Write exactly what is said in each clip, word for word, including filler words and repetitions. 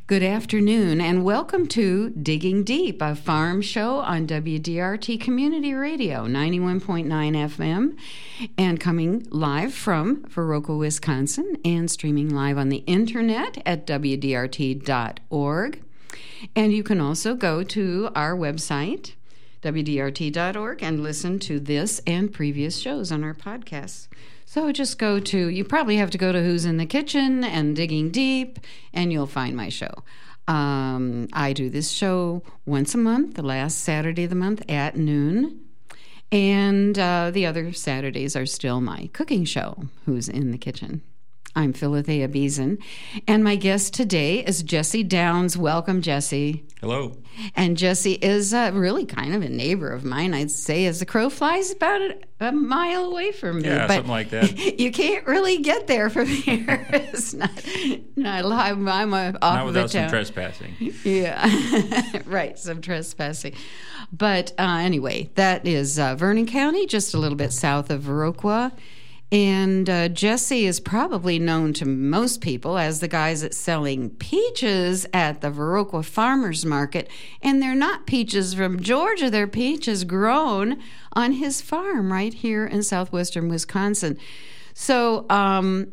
Good afternoon, and welcome to Digging Deep, a farm show on W D R T Community Radio, ninety-one point nine F M, and coming live from Viroqua, Wisconsin, and streaming live on the internet at W D R T dot org. And you can also go to our website, W D R T dot org, and listen to this and previous shows on our podcasts. So just go to, you probably have to go to Who's in the Kitchen and Digging Deep, and you'll find my show. Um, I do this show once a month, the last Saturday of the month at noon. And uh, the other Saturdays are still my cooking show, Who's in the Kitchen. I'm Philothea Beason, and my guest today is Jesse Downs. Welcome, Jesse. Hello. And Jesse is uh, really kind of a neighbor of mine, I'd say, as the crow flies, about a, a mile away from me. Yeah, but something like that. You can't really get there from here. It's not, not I'm, I'm uh, off Not of without the some town. trespassing. Yeah, right, some trespassing. But uh, anyway, that is uh, Vernon County, just a little bit south of Viroqua. And uh, Jesse is probably known to most people as the guy that's selling peaches at the Viroqua Farmers Market. And they're not peaches from Georgia. They're peaches grown on his farm right here in southwestern Wisconsin. So um,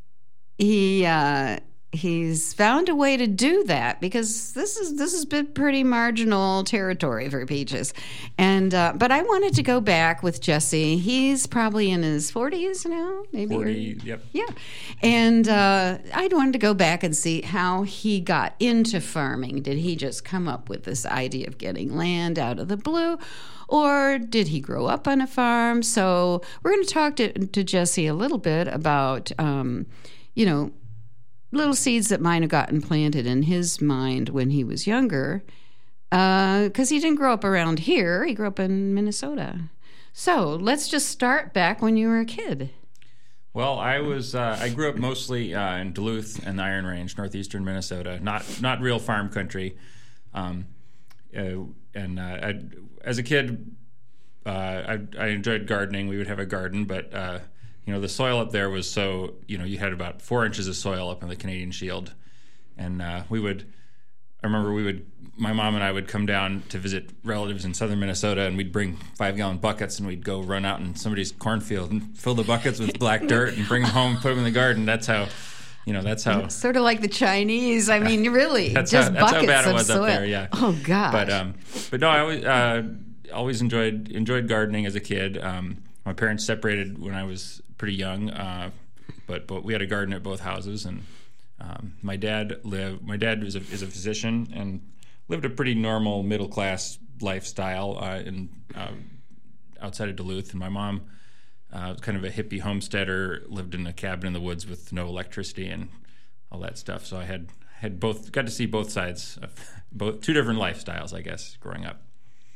he uh, he's found a way to do that because this is this has been pretty marginal territory for peaches. And uh, but I wanted to go back with Jesse. He's probably in his forties now, maybe. forty, or, yep. Yeah. And uh, I wanted to go back and see how he got into farming. Did he just come up with this idea of getting land out of the blue? Or did he grow up on a farm? So we're going to talk to, to Jesse a little bit about, um, you know, little seeds that might have gotten planted in his mind when he was younger, because uh, he didn't grow up around here. He grew up in Minnesota. So let's just start back when you were a kid. Well, I was uh, I grew up mostly uh, in Duluth and the Iron Range, northeastern Minnesota. Not not real farm country. Um, uh, and uh, I, as a kid, uh, I, I enjoyed gardening. We would have a garden, but uh, you know, the soil up there was so, you know, you had about four inches of soil up in the Canadian Shield. And uh, we would, I remember we would, my mom and I would come down to visit relatives in southern Minnesota, and we'd bring five-gallon buckets, and we'd go run out in somebody's cornfield and fill the buckets with black dirt and bring them home, put them in the garden. That's how, you know, that's how. It's sort of like the Chinese. I mean, really, that's just how, that's buckets how bad it was of soil. up there, yeah. Oh, gosh. But, um, but no, I always, uh, always enjoyed enjoyed gardening as a kid. Um, my parents separated when I was pretty young, uh, but but we had a garden at both houses, and um, my dad lived. My dad is a is a physician and lived a pretty normal middle class lifestyle uh, in uh, outside of Duluth, and my mom, uh, kind of a hippie homesteader, lived in a cabin in the woods with no electricity and all that stuff. So I had had both got to see both sides of both two different lifestyles, I guess, growing up.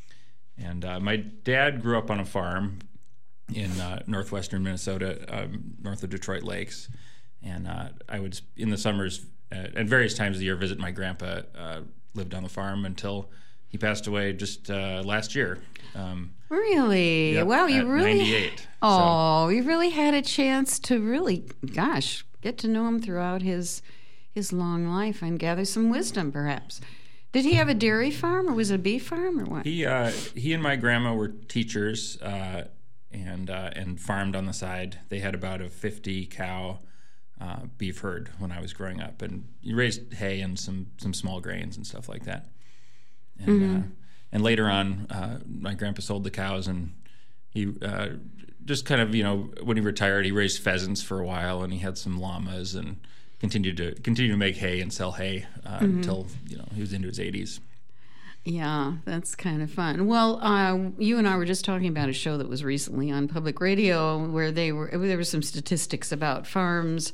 And uh, my dad grew up on a farm in uh, northwestern Minnesota, um, north of Detroit Lakes, and uh, I would, in the summers, uh, at various times of the year, visit my grandpa. Uh, lived on the farm until he passed away just uh, last year. Um, really? Yep, wow, you at really. ninety-eight. Oh, so. You really had a chance to really, gosh, get to know him throughout his his long life and gather some wisdom, perhaps. Did he have a dairy farm, or was it a beef farm, or what? He uh, he and my grandma were teachers. Uh, and uh, and farmed on the side. They had about a fifty cow uh, beef herd when I was growing up, and you raised hay and some some small grains and stuff like that. And mm-hmm. uh, and later on, uh, my grandpa sold the cows, and he uh, just kind of, you know, when he retired, he raised pheasants for a while, and he had some llamas, and continued to continue to make hay and sell hay uh, mm-hmm. until, you know, he was into his eighties. Yeah, that's kind of fun. Well, uh, you and I were just talking about a show that was recently on public radio where they were there were some statistics about farms.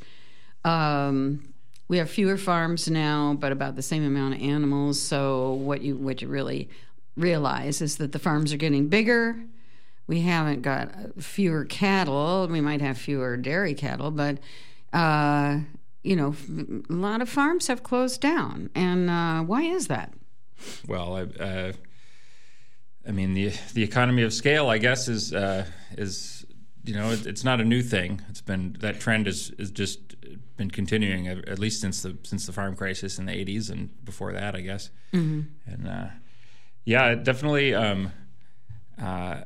Um, we have fewer farms now, but about the same amount of animals. So what you what you really realize is that the farms are getting bigger. We haven't got fewer cattle. We might have fewer dairy cattle, but uh, you know, a lot of farms have closed down. And uh, why is that? Well, I, uh, I mean, the the economy of scale, I guess, is uh, is you know, it, it's not a new thing. It's been that trend is is just been continuing at least since the since the farm crisis in the eighties and before that, I guess. Mm-hmm. And uh, yeah, it definitely. Um, uh,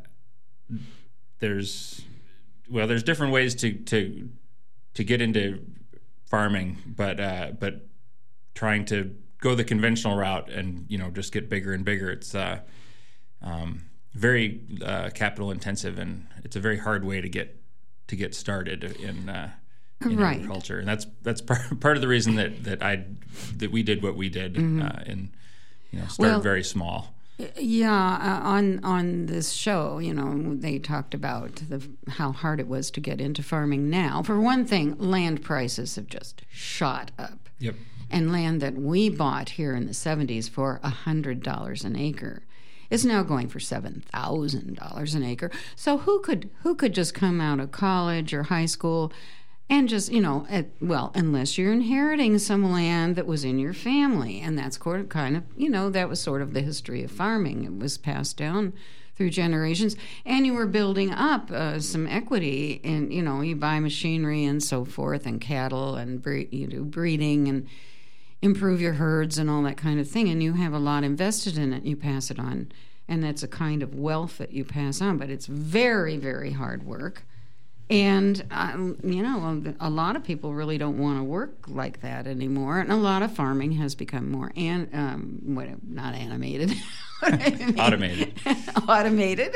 there's well, there's different ways to to to get into farming, but uh, but trying to go the conventional route and you know just get bigger and bigger. It's uh, um, very uh, capital intensive, and it's a very hard way to get to get started in, uh, in right. agriculture. And that's that's part, part of the reason that, that I that we did what we did, mm-hmm. uh, and you know started well, very small. Yeah, uh, on on this show, you know, they talked about the, how hard it was to get into farming now. For one thing, land prices have just shot up. Yep. And land that we bought here in the seventies for one hundred dollars an acre is now going for seven thousand dollars an acre. So who could who could just come out of college or high school and just, you know, at, well, unless you're inheriting some land that was in your family. And that's kind of, you know, that was sort of the history of farming. It was passed down through generations. And you were building up uh, some equity in, you know, you buy machinery and so forth and cattle and bre- you do breeding and improve your herds and all that kind of thing. And you have a lot invested in it. You pass it on. And that's a kind of wealth that you pass on. But it's very, very hard work. And, um, you know, a lot of people really don't want to work like that anymore. And a lot of farming has become more, an, um, what, not animated. Automated. Automated.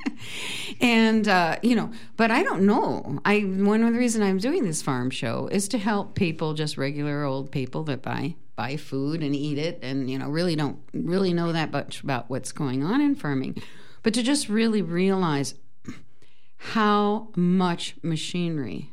And, uh, you know, but I don't know. I One of the reasons I'm doing this farm show is to help people, just regular old people that buy buy food and eat it and, you know, really don't really know that much about what's going on in farming. But to just really realize how much machinery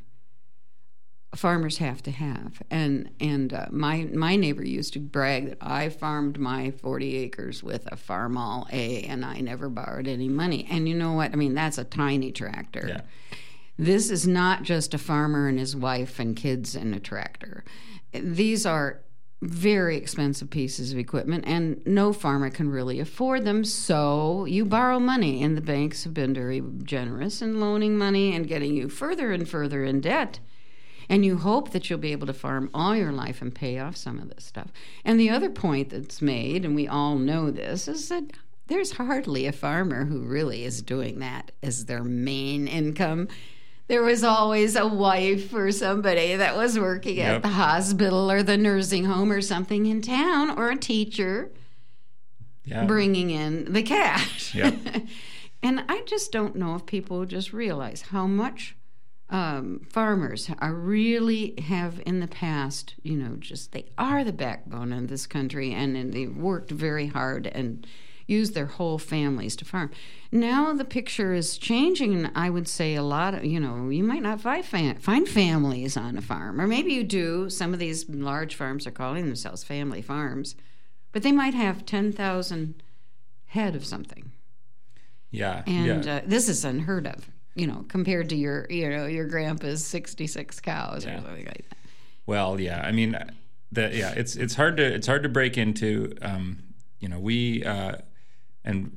farmers have to have. And and uh, my my neighbor used to brag that I farmed my forty acres with a Farmall A, and I never borrowed any money. And you know what? I mean, that's a tiny tractor. Yeah. This is not just a farmer and his wife and kids and a tractor. These are very expensive pieces of equipment, and no farmer can really afford them, so you borrow money, and the banks have been very generous in loaning money and getting you further and further in debt, and you hope that you'll be able to farm all your life and pay off some of this stuff. And the other point that's made, and we all know this, is that there's hardly a farmer who really is doing that as their main income. There was always a wife or somebody that was working yep. at the hospital or the nursing home or something in town, or a teacher yeah. bringing in the cash. Yep. And I just don't know if people just realize how much um, farmers are really have in the past, you know, just they are the backbone of this country, and, and they've worked very hard and use their whole families to farm. Now the picture is changing, and I would say a lot of, you know, you might not find, fam- find families on a farm, or maybe you do. Some of these large farms are calling themselves family farms, but they might have ten thousand head of something. Yeah. And yeah. Uh, this is unheard of, you know, compared to your, you know, your grandpa's sixty-six cows yeah. or something like that. Well, yeah, I mean, the, yeah, it's it's hard to it's hard to break into. Um, you know, we uh, and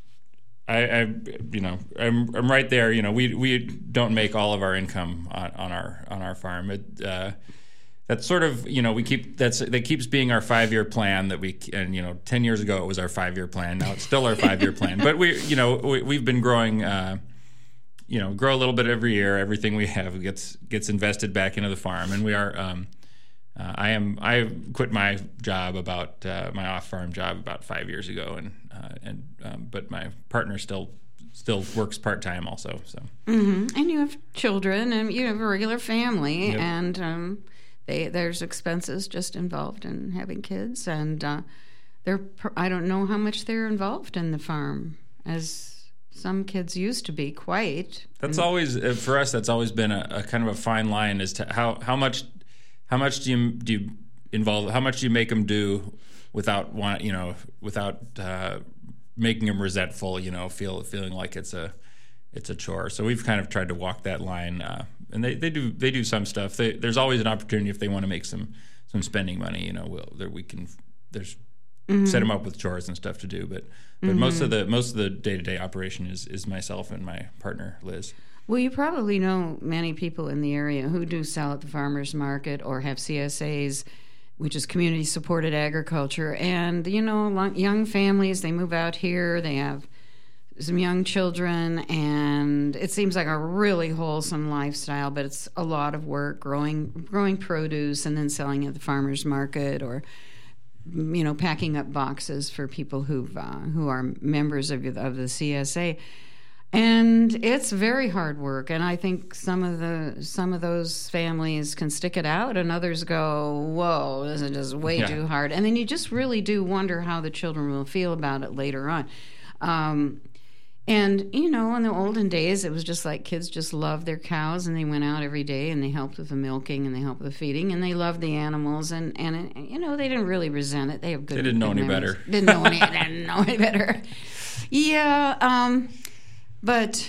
I, I, you know, I'm I'm right there. You know, we we don't make all of our income on, on our on our farm. It, uh, that's sort of, you know, we keep that's that keeps being our five year plan that we and you know ten years ago it was our five year plan. Now it's still our five year plan. But we you know we, we've been growing. Uh, you know, grow a little bit every year. Everything we have gets gets invested back into the farm, and we are. Um, uh, I am. I quit my job about uh, my off farm job about five years ago, and uh, and um, but my partner still still works part time also. So. Mm-hmm. And you have children, and you have a regular family, yep. and um, they there's expenses just involved in having kids, and uh, they're. I don't know how much they're involved in the farm as. Some kids used to be quite. That's always for us. That's always been a, a kind of a fine line as to how, how much how much do you do you involve? How much do you make them do without want you know without uh, making them resentful? You know, feel feeling like it's a it's a chore. So we've kind of tried to walk that line, uh, and they, they do they do some stuff. They, there's always an opportunity if they want to make some some spending money. You know, we'll, there we can there's. Mm-hmm. Set them up with chores and stuff to do, but but mm-hmm. most of the most of the day to day operation is is myself and my partner Liz. Well, you probably know many people in the area who do sell at the farmers market or have C S As, which is community supported agriculture. And, you know, lo- young families, they move out here, they have some young children, and it seems like a really wholesome lifestyle, but it's a lot of work growing growing produce and then selling at the farmers market, or you know, packing up boxes for people who uh, who are members of of the C S A. And it's very hard work, and I think some of the some of those families can stick it out, and others go, "Whoa, this is just way Yeah. too hard." And then you just really do wonder how the children will feel about it later on. Um, And, you know, in the olden days, it was just like kids just loved their cows, and they went out every day and they helped with the milking and they helped with the feeding, and they loved the animals, and, and you know, they didn't really resent it. They have good They didn't know good any memories. better. Didn't know any, didn't know any better. Yeah, um, but...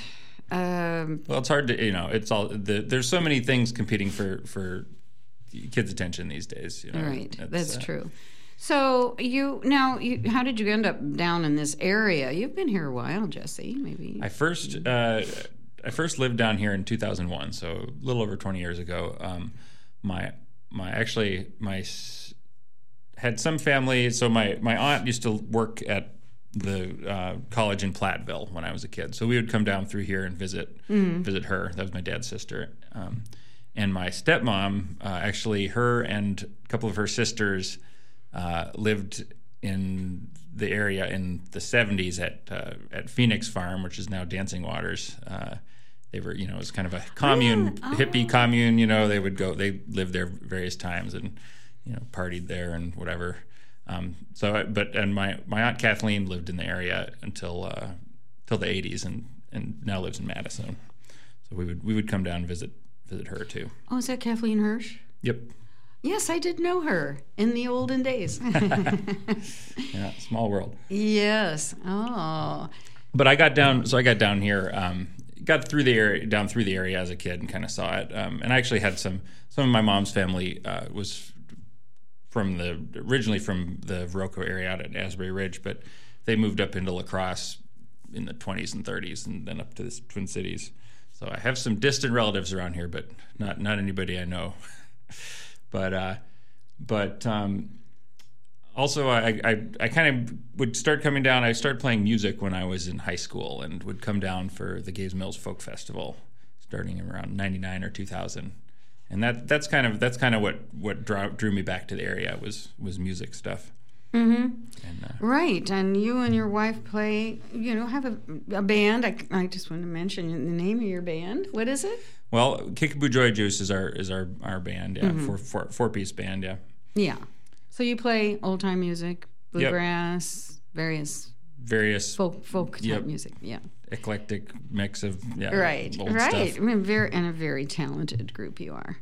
Um, Well, it's hard to, you know, it's all, the, there's so many things competing for, for kids' attention these days. You know? right, It's, that's uh, true. So you now, you, how did you end up down in this area? You've been here a while, Jesse. Maybe I first uh, I first lived down here in two thousand one, so a little over twenty years ago. Um, my my actually my s- had some family. So my, my aunt used to work at the uh, college in Platteville when I was a kid. So we would come down through here and visit Mm-hmm. visit her. That was my dad's sister. Um, and my stepmom, uh, actually, her and a couple of her sisters uh, lived in the area in the seventies at uh, at Phoenix Farm, which is now Dancing Waters. Uh, they were, you know, it was kind of a commune, Oh. hippie commune. You know, they would go, they lived there various times and, you know, partied there and whatever. Um, so, but and my, my aunt Kathleen lived in the area until uh, till the eighties, and, and now lives in Madison. So we would we would come down and visit visit her too. Oh, is that Kathleen Hirsch? Yep. Yes, I did know her in the olden days. Yeah, small world. Yes. Oh. But I got down, so I got down here, um, got through the area, down through the area as a kid, and kind of saw it. Um, and I actually had some, some of my mom's family uh, was from the originally from the Viroqua area out at Asbury Ridge, but they moved up into La Crosse in the twenties and thirties, and then up to the Twin Cities. So I have some distant relatives around here, but not not anybody I know. but uh, but um, also I, I I kind of would start coming down. I started playing music when I was in high school, and would come down for the Gays Mills Folk Festival, starting around ninety-nine or two thousand. And that that's kind of that's kind of what what drew, drew me back to the area was was music stuff. Mm-hmm. And, uh, Right, and you and your wife play, you know, have a, a band. I, I just want to mention the name of your band. What is it? well, Kickapoo Joy Juice is our is our, our band, yeah, Mm-hmm. four, four, four piece band, yeah. Yeah. So you play old time music, bluegrass, various Various folk folk type Yep. music. Yeah. eclectic mix of yeah, Right, old right. stuff. I mean, very and a very talented group you are.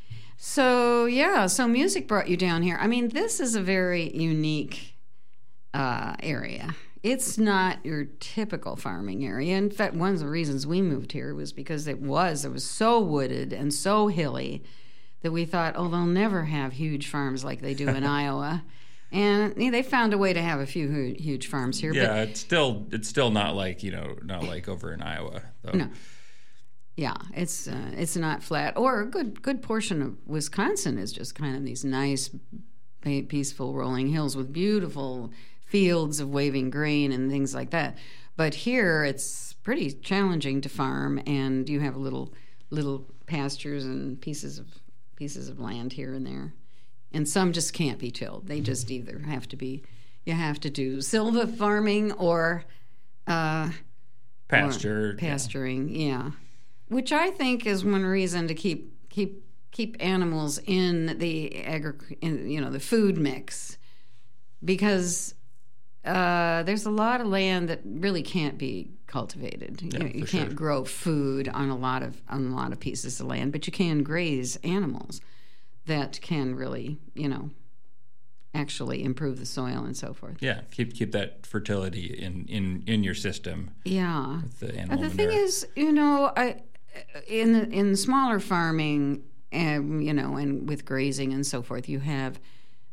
So yeah, so music brought you down here. I mean, this is a very unique uh, area. It's not your typical farming area. In fact, one of the reasons we moved here was because it was it was so wooded and so hilly that we thought, oh, they'll never have huge farms like they do in Iowa. And you know, they found a way to have a few hu- huge farms here. Yeah, it's still it's still not like you know not like over in Iowa though. But no. Yeah, it's uh, it's not flat. Or a good good portion of Wisconsin is just kind of these nice, pa- peaceful rolling hills with beautiful fields of waving grain and things like that. But here it's pretty challenging to farm, and you have little little pastures and pieces of pieces of land here and there, and some just can't be tilled. They just either have to be you have to do silva farming or uh, Pasture, or pasturing, yeah. Which I think is one reason to keep keep keep animals in the agri- in, you know, the food mix, because uh, there's a lot of land that really can't be cultivated. Yeah, you know, you for can't sure. grow food on a lot of on a lot of pieces of land, but you can graze animals that can really, you know, actually improve the soil and so forth. Yeah, keep keep that fertility in, in, in your system. Yeah. With the Uh, animal the thing manure. is, you know, I, in the, in smaller farming, um, you know, and with grazing and so forth, you have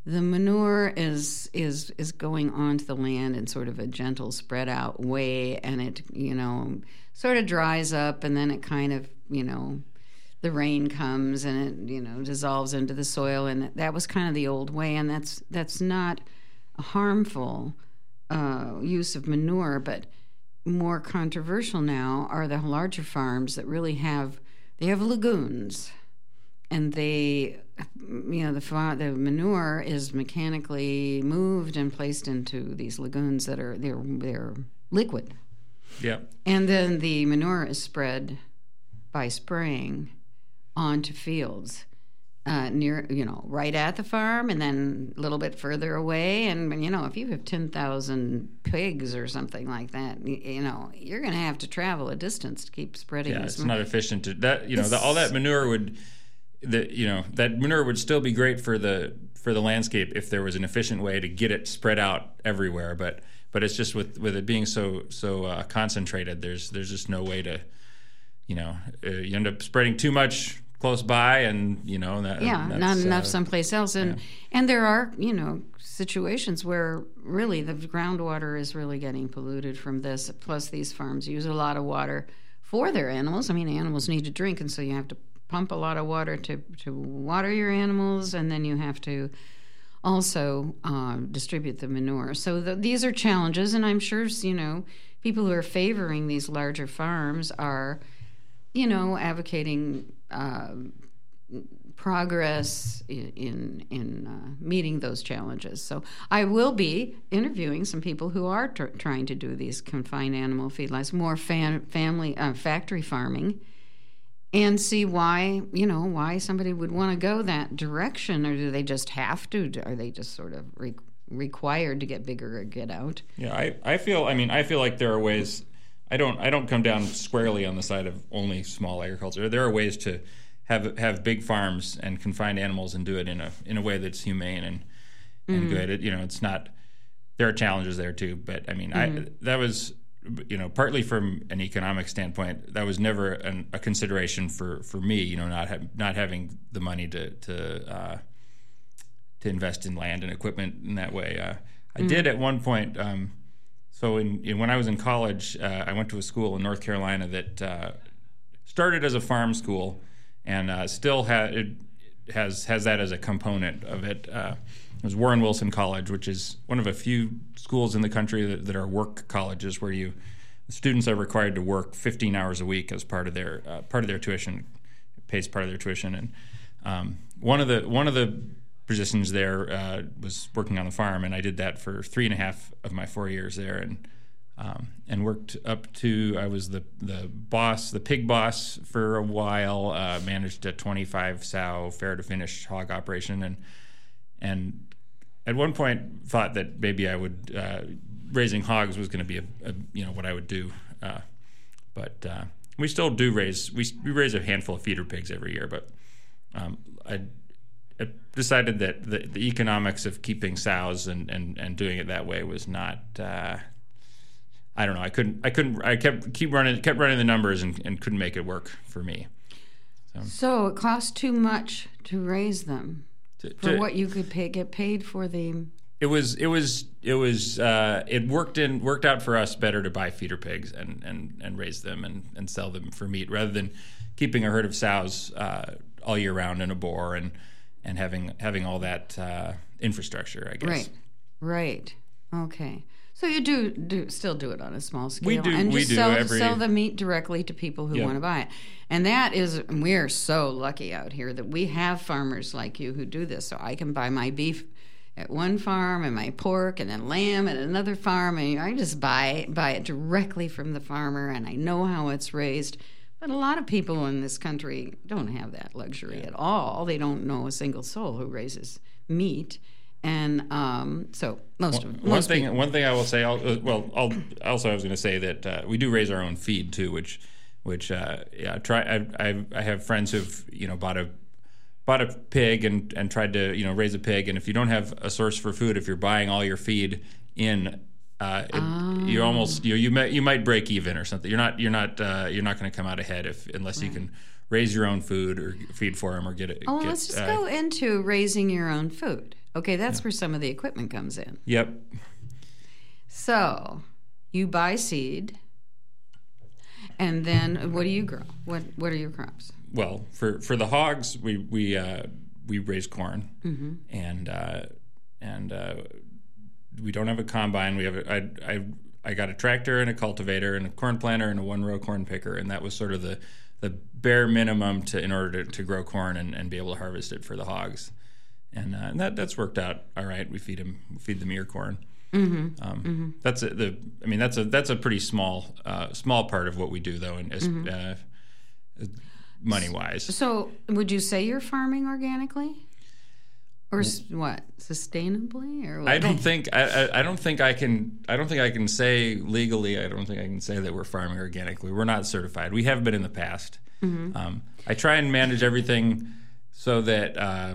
the manure is is is going onto the land in sort of a gentle, spread out way, and it you know sort of dries up, and then it kind of you know the rain comes and it you know dissolves into the soil, and that was kind of the old way, and that's that's not a harmful uh, use of manure, but more controversial now are the larger farms that really have they have lagoons, and they you know the the manure is mechanically moved and placed into these lagoons that are they're they're liquid. Yeah. And then the manure is spread by spraying onto fields uh, near, you know, right at the farm, and then a little bit further away. And, you know, if you have ten thousand pigs or something like that, you, you know, you're going to have to travel a distance to keep spreading Yeah, this. it's not efficient. To, that you know, the, all that manure would, the you know, that manure would still be great for the for the landscape if there was an efficient way to get it spread out everywhere. But but it's just with, with it being so so uh, concentrated, there's there's just no way to, you know, uh, you end up spreading too much close by, and you know that yeah, that's, not enough uh, someplace else, and yeah. and there are you know situations where really the groundwater is really getting polluted from this. Plus, these farms use a lot of water for their animals. I mean, animals need to drink, and so you have to pump a lot of water to to water your animals, and then you have to also uh, distribute the manure. So the, these are challenges, and I'm sure you know people who are favoring these larger farms are, you know, advocating uh, progress in in, in uh, meeting those challenges. So I will be interviewing some people who are tr- trying to do these confined animal feedlots, more fan, family uh, factory farming, and see why you know why somebody would want to go that direction, or do they just have to? Are they just sort of re- required to get bigger or get out? Yeah, I, I feel. I mean, I feel like there are ways. I don't. I don't come down squarely on the side of only small agriculture. There are ways to have have big farms and confined animals and do it in a in a way that's humane and and mm-hmm. good. It, you know, it's not. There are challenges there too, but I mean, mm-hmm. I that was. You know, partly from an economic standpoint, that was never an, a consideration for, for me. You know, not ha- not having the money to to uh, to invest in land and equipment in that way. Uh, I mm. did at one point. Um, so, in, in when I was in college, uh, I went to a school in North Carolina that uh, started as a farm school, and uh, still ha- it has has that as a component of it. Uh, It was Warren Wilson College, which is one of a few schools in the country that, that are work colleges, where you students are required to work fifteen hours a week as part of their uh, part of their tuition, it pays part of their tuition. And um, one of the one of the positions there uh, was working on the farm, and I did that for three and a half of my four years there, and um, and worked up to I was the the boss, the pig boss for a while. Uh, managed a twenty-five sow fair to finish hog operation, and and at one point thought that maybe I would uh, raising hogs was going to be a, a you know what I would do, uh, but uh, we still do raise we we raise a handful of feeder pigs every year. But um, I, I decided that the, the economics of keeping sows and, and, and doing it that way was not. Uh, I don't know. I couldn't. I couldn't. I kept keep running kept running the numbers and, and couldn't make it work for me. So, so it cost too much to raise them. To, for to, what you could pay, get paid for the. It was it was it was uh, it worked in worked out for us better to buy feeder pigs and, and, and raise them and, and sell them for meat rather than keeping a herd of sows uh, all year round in a bore and and having having all that uh, infrastructure. I guess. Right, right, okay. So you do do still do it on a small scale, we do, and we just do sell, every, sell the meat directly to people who yeah. want to buy it. And that is, we're so lucky out here that we have farmers like you who do this. So I can buy my beef at one farm and my pork and then lamb at another farm, and I just buy buy it directly from the farmer, and I know how it's raised. But a lot of people in this country don't have that luxury yeah. at all. They don't know a single soul who raises meat. And um, so most one, of one most thing people. one thing I will say, I'll, well, I'll, also I was going to say that uh, we do raise our own feed too, which which uh, yeah, try I, I I have friends who've you know bought a bought a pig and, and tried to you know raise a pig, and if you don't have a source for food, if you're buying all your feed in, uh, it, oh. you almost you you might you might break even or something. You're not you're not uh, you're not going to come out ahead if unless right. you can raise your own food or feed for them or get it. Oh, well, get, let's just uh, go into raising your own food. Okay, that's yeah. where some of the equipment comes in. Yep. So you buy seed, and then what do you grow? What What are your crops? Well, for, for the hogs, we we uh, we raise corn, mm-hmm. and uh, and uh, we don't have a combine. We have a, I I I got a tractor and a cultivator and a corn planter and a one row corn picker, and that was sort of the the bare minimum to in order to, to grow corn and, and be able to harvest it for the hogs, and, uh, and that that's worked out all right. We feed them we feed them ear corn. Mm-hmm. Um, mm-hmm. That's a, the I mean that's a that's a pretty small uh, small part of what we do though, and mm-hmm. uh, money wise. So would you say you're farming organically, or what sustainably, or what? I don't think I, I, I don't think I can I don't think I can say legally. I don't think I can say that we're farming organically. We're not certified. We have been in the past. Mm-hmm. Um, I try and manage everything so that uh,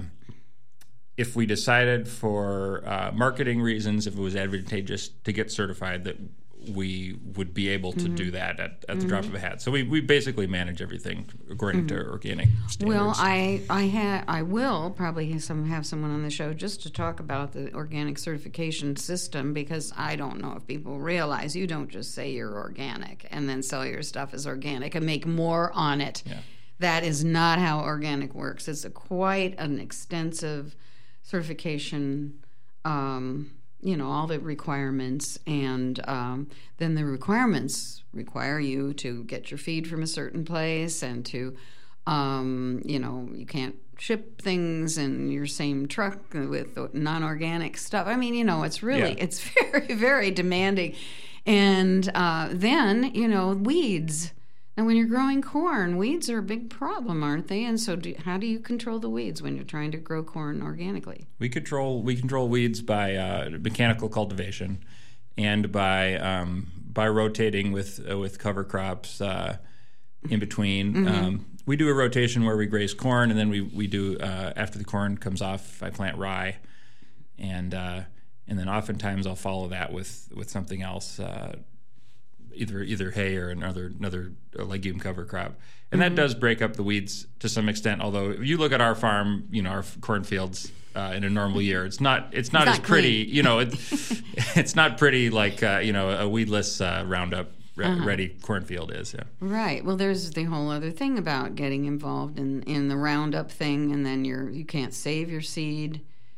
if we decided for uh, marketing reasons, if it was advantageous to get certified, that we would be able to mm-hmm. do that at, at the mm-hmm. drop of a hat. So we, we basically manage everything according mm-hmm. to organic standards. Well, I I ha- I will probably have, some, have someone on the show just to talk about the organic certification system, because I don't know if people realize you don't just say you're organic and then sell your stuff as organic and make more on it. Yeah. That is not how organic works. It's a quite an extensive certification, um, you know, all the requirements, and um, then the requirements require you to get your feed from a certain place, and to, um, you know, you can't ship things in your same truck with non-organic stuff. I mean, you know, it's really, yeah. it's very, very demanding. And uh, then, you know, weeds. Now, when you're growing corn, weeds are a big problem, aren't they? And so do, how do you control the weeds when you're trying to grow corn organically? We control we control weeds by uh, mechanical cultivation, and by um, by rotating with uh, with cover crops uh, in between. Mm-hmm. Um, we do a rotation where we graze corn, and then we we do uh, after the corn comes off, I plant rye, and uh, and then oftentimes I'll follow that with with something else. Uh, Either either hay or another another legume cover crop, and that mm-hmm. does break up the weeds to some extent. Although if you look at our farm, you know, our cornfields uh, in a normal year, it's not it's not it's as not pretty. You know, it, it's not pretty like uh, you know a weedless uh, Roundup re- uh-huh. ready cornfield is. Yeah. Right. Well, there's the whole other thing about getting involved in, in the Roundup thing, and then you're you can't save your seed.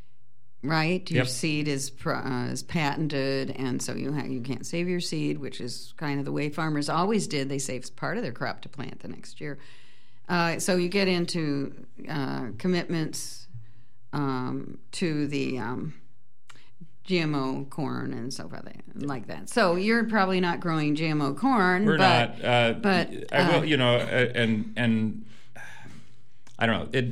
Right, your yep. seed is uh, is patented, and so you ha- you can't save your seed, which is kind of the way farmers always did. They saved part of their crop to plant the next year. Uh, so you get into uh, commitments um, to the um, G M O corn and so forth, like that. So you're probably not growing G M O corn. We're but, not. Uh, but I will, uh, you know, uh, and and I don't know it.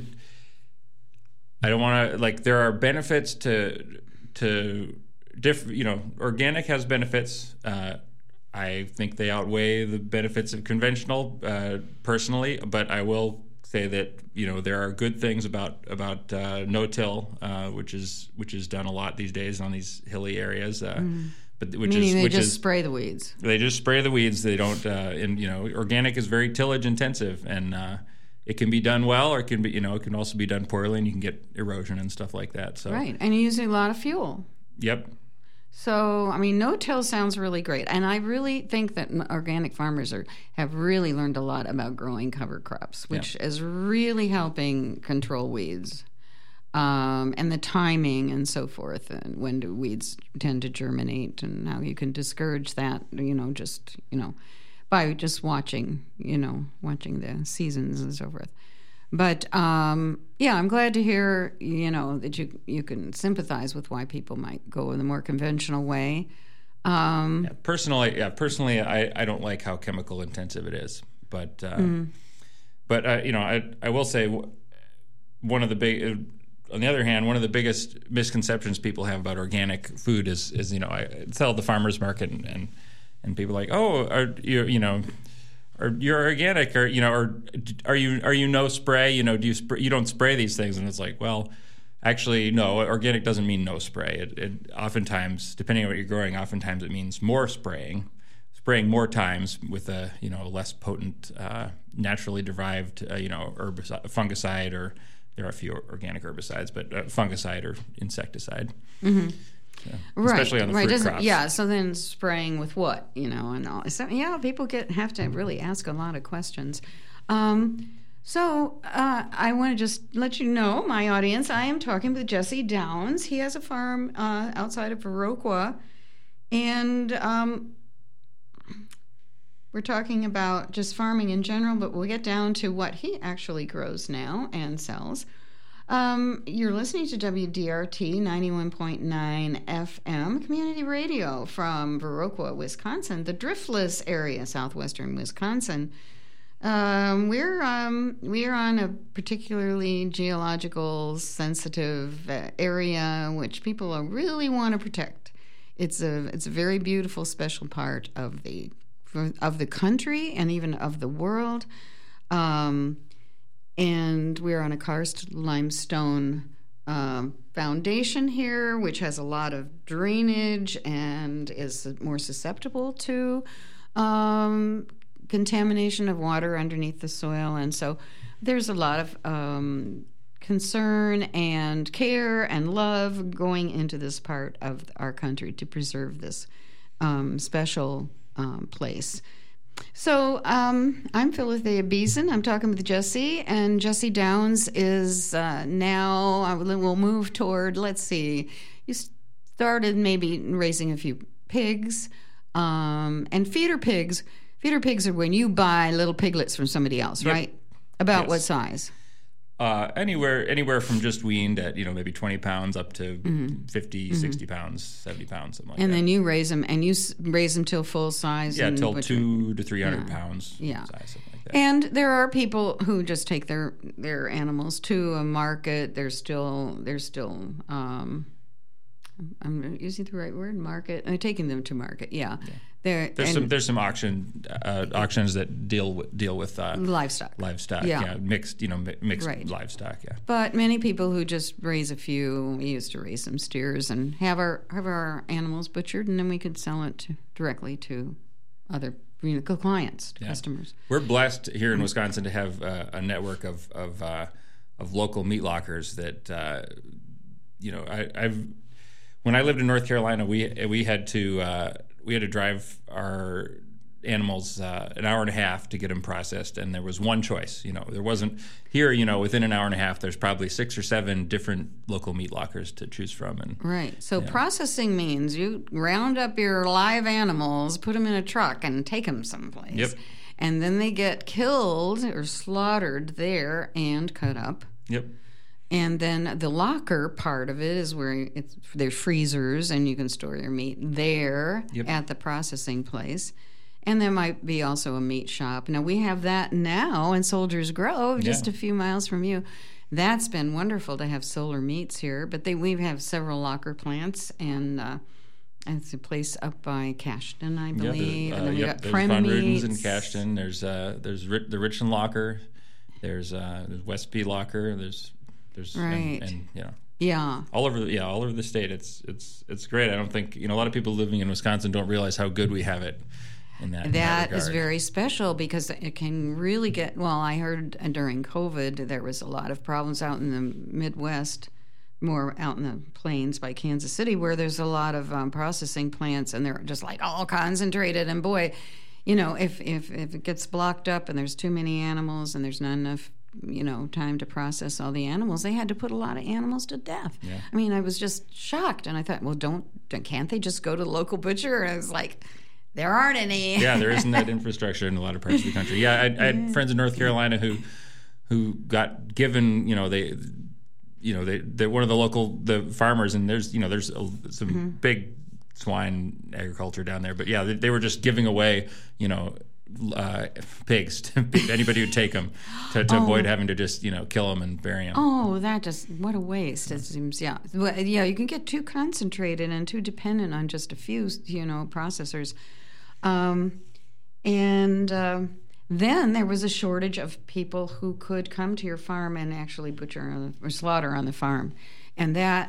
I don't want to like. There are benefits to to diff. You know, organic has benefits. Uh, I think they outweigh the benefits of conventional, uh, personally. But I will say that you know there are good things about about uh, no-till, uh, which is which is done a lot these days on these hilly areas. Uh, mm. But which Meaning is they which just is spray the weeds. They just spray the weeds. They don't. Uh, and you know, organic is very tillage intensive, and uh, it can be done well, or it can be, you know, it can also be done poorly, and you can get erosion and stuff like that. So right, and you're using a lot of fuel. Yep. So I mean, no-till sounds really great, and I really think that organic farmers are have really learned a lot about growing cover crops, which yeah. is really helping control weeds, um, and the timing and so forth, and when do weeds tend to germinate, and how you can discourage that. You know, just you know. by just watching, you know, watching the seasons and so forth. But, um, yeah, I'm glad to hear, you know, that you you can sympathize with why people might go in the more conventional way. Um, yeah, personally, yeah, personally, I, I don't like how chemical intensive it is. But, uh, mm-hmm. but uh, you know, I, I will say one of the big... On the other hand, one of the biggest misconceptions people have about organic food is, is you know, I sell at the farmer's market and... and And people are like, oh, are you, you know, are you're organic, or you know, or are you are you no spray? You know, do you spray, you don't spray these things? And it's like, well, actually, no. Organic doesn't mean no spray. It, it oftentimes, depending on what you're growing, oftentimes it means more spraying, spraying more times with a you know less potent, uh, naturally derived uh, you know herbicide, fungicide or there are a few organic herbicides, but uh, fungicide or insecticide. Mm-hmm. So, right, especially on the right. fruit Doesn't, crops. yeah, so then spraying with what, you know, and all. So, yeah, people get have to really ask a lot of questions. Um, so uh, I want to just let you know, my audience, I am talking with Jesse Downs. He has a farm uh, outside of Viroqua, and um, we're talking about just farming in general, but we'll get down to what he actually grows now and sells. Um, you're listening to W D R T ninety-one point nine F M community radio from Viroqua, Wisconsin, the Driftless area, southwestern Wisconsin. Um, we're um, we're on a particularly geological sensitive uh, area which people are really want to protect. It's a it's a very beautiful, special part of the of the country and even of the world. Um, And we're on a karst limestone um, foundation here, which has a lot of drainage and is more susceptible to um, contamination of water underneath the soil. And so there's a lot of um, concern and care and love going into this part of our country to preserve this um, special um, place. So um, I'm Philothea Beeson. I'm talking with Jesse, and Jesse Downs is uh, now, I will, we'll move toward, let's see, you started maybe raising a few pigs, um, and feeder pigs. Feeder pigs are when you buy little piglets from somebody else, Yep. right? About Yes. what size? Uh, anywhere anywhere from just weaned at, you know, maybe twenty pounds up to Mm-hmm. fifty, Mm-hmm. sixty pounds, seventy pounds, something like And that. then you raise them, and you s- raise them till full size. Yeah, and till butcher- two to three hundred Yeah. pounds Yeah. size, something like that. And there are people who just take their, their animals to a market. There's still there's still um, I'm using the right word, market. I'm taking them to market. Yeah, Yeah. They're, There's and some there's some auction uh, auctions that deal with, deal with uh, livestock. livestock, Yeah. yeah, mixed you know mi- mixed Right. livestock, yeah. But many people who just raise a few, we used to raise some steers and have our have our animals butchered, and then we could sell it to, directly to other you know, clients, Yeah. customers. We're blessed here in Wisconsin to have uh, a network of of, uh, of local meat lockers that uh, you know I, I've when I lived in North Carolina, we we had to uh, we had to drive our animals uh, an hour and a half to get them processed, and there was one choice. You know, there wasn't here. You know, within an hour and a half, there's probably six or seven different local meat lockers to choose from, and Right. So Yeah. processing means you round up your live animals, put them in a truck, and take them someplace. Yep. And then they get killed or slaughtered there and cut up. yep, And then the locker part of it is where it's there's freezers and you can store your meat there Yep. at the processing place. And there might be also a meat shop. Now we have that now in Soldiers Grove, just Yeah. a few miles from you. That's been wonderful to have Solar Meats here. But they we have several locker plants, and uh, it's a place up by Cashton, I yeah. believe. There's, and uh, then we yep, got there's Prem Von Ruden's in Meats. Cashton. There's uh, there's Ri- the Richland Locker. There's uh, there's West P Locker. There's there's Right. and, and you know. Yeah. All over, the, yeah, all over the state. It's it's it's great. I don't think you know a lot of people living in Wisconsin don't realize how good we have it in that. in That that is regard. very special because it can really get. Well, I heard during COVID there was a lot of problems out in the Midwest, more out in the plains by Kansas City, where there's a lot of um, processing plants, and they're just like all concentrated. And boy, you know, if if if it gets blocked up and there's too many animals and there's not enough, you know, time to process all the animals, they had to put a lot of animals to death. Yeah. I mean, I was just shocked, and I thought, well, don't can't they just go to the local butcher? And I was like, there aren't any. Yeah, there isn't that infrastructure in a lot of parts of the country. Yeah, I, I had friends in North Carolina who who got given, you know, they, you know, they they're one of the local the farmers, and there's you know there's a, some Mm-hmm. big swine agriculture down there, but yeah, they, they were just giving away, you know. Uh, pigs to anybody who'd take them to, to Oh. avoid having to just you know kill them and bury them. Oh, that just what a waste! It seems, yeah, well, yeah. You can get too concentrated and too dependent on just a few, you know, processors, um, and uh, then there was a shortage of people who could come to your farm and actually butcher or slaughter on the farm, and that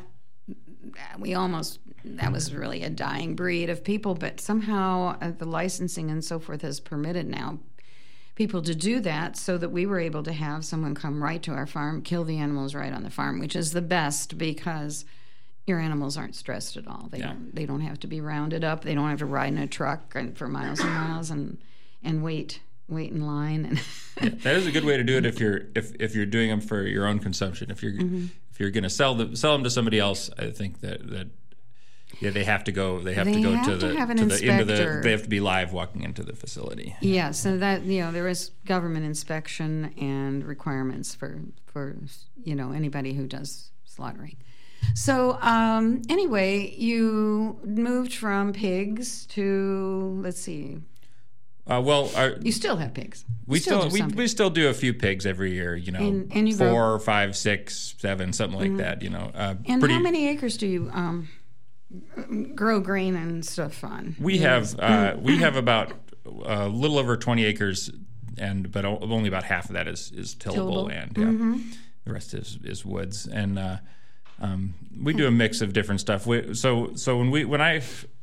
we almost that was really a dying breed of people. But somehow uh, the licensing and so forth is permitted now. people to do that, so that we were able to have someone come right to our farm, kill the animals right on the farm, which is the best because your animals aren't stressed at all. They Yeah. don't. They don't have to be rounded up. They don't have to ride in a truck and for miles and miles and and wait wait in line. And Yeah, that is a good way to do it if you're if, if you're doing them for your own consumption. If you're Mm-hmm. if you're going to sell them sell them to somebody else, I think that that yeah they have to go they have They to go have to to the have an to the into the inspector. they have to be live walking into the facility. yes, and that you know there is government inspection and requirements for for you know anybody who does slaughtering. So um, anyway, you moved from pigs to let's see. Uh, well, our, You still have pigs. we You still, do we, some we pigs. still do a few pigs every year. You know, And- and you grow- four, five, six, seven, something like that. You know, uh, And pretty. how many acres do you um, grow grain and stuff on? We have uh, we have about a little over twenty acres, and but o- only about half of that is, is tillable, Tillable. land. Yeah, the rest is, is woods, and uh, um, we do a mix of different stuff. We, so so when we when I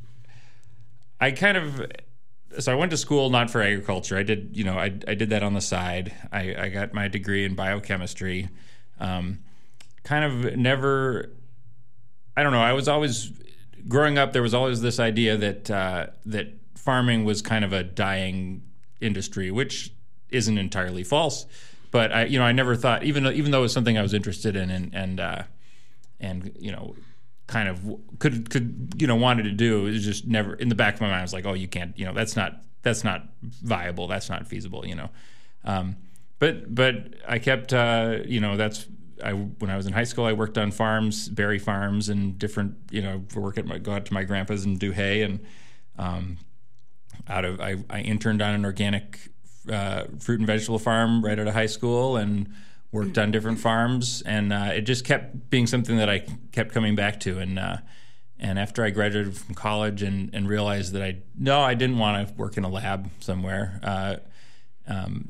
I kind of so I went to school not for agriculture. I did you know I I did that on the side. I, I got my degree in biochemistry. Um, kind of never. I don't know. I was always growing up. There was always this idea that uh, that farming was kind of a dying industry, which isn't entirely false. But I, you know, I never thought, even though, even though it was something I was interested in, and and uh, and you know, kind of could could you know wanted to do, it was just never in the back of my mind. I was like, oh, you can't, you know, that's not that's not viable. That's not feasible. You know, um, but but I kept, uh, you know, that's. I, when I was in high school, I worked on farms, berry farms, and different, you know, work at my, go out to my grandpa's and do hay. And um, out of, I, I interned on an organic uh, fruit and vegetable farm right out of high school, and worked on different farms. And uh, it just kept being something that I kept coming back to. And uh, and after I graduated from college and, and realized that I no, I didn't want to work in a lab somewhere. Uh, um,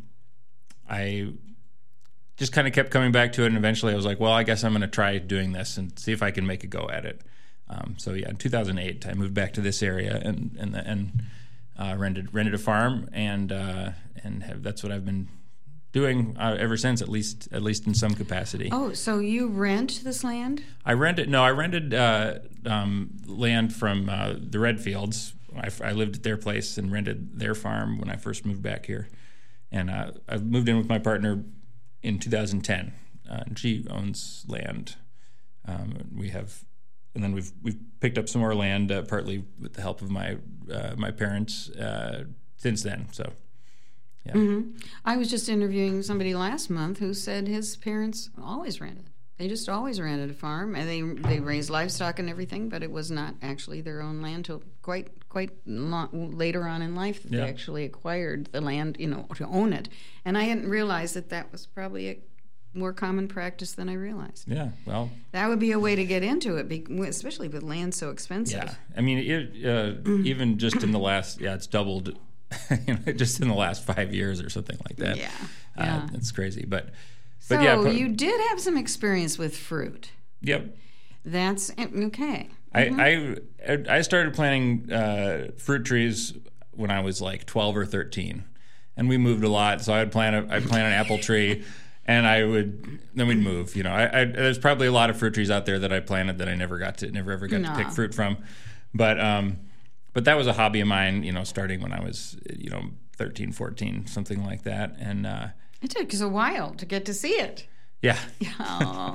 I. Just kind of kept coming back to it, and eventually I was like, well, I guess I'm going to try doing this and see if I can make a go at it. Um, so yeah, in two thousand eight, I moved back to this area and and and uh, rented rented a farm, and uh, and have, that's what I've been doing uh, ever since, at least at least in some capacity. Oh, so you rent this land? I rented no, I rented uh, um, land from uh, the Redfields. I, I lived at their place and rented their farm when I first moved back here, and uh, I moved in with my partner in two thousand ten. Uh, she owns land. Um, we have, and then we've we've picked up some more land, uh, partly with the help of my uh, my parents uh, since then. So, yeah. Mm-hmm. I was just interviewing somebody last month who said his parents always rented. They just always rented a farm, and they they raised livestock and everything, but it was not actually their own land till quite quite lo- later on in life that Yeah. they actually acquired the land, you know, to own it. And I hadn't realized that that was probably a more common practice than I realized. Yeah. Well. That would be a way to get into it, be- especially with land so expensive. Yeah. I mean, it, uh, even just in the last, yeah, it's doubled. You know, just in the last five years or something like that. Yeah. Uh, Yeah. it's crazy, but. So but yeah, you did have some experience with fruit. Yep. That's okay. I, I I started planting uh, fruit trees when I was like twelve or thirteen, and we moved a lot. So I'd plant a I'd plant an apple tree, and I would then we'd move. You know, I, I, there's probably a lot of fruit trees out there that I planted that I never got to never ever got No. to pick fruit from, but um, but that was a hobby of mine. You know, starting when I was you know thirteen, fourteen, something like that, and. Uh, It took us a while to get to see it. yeah. Oh.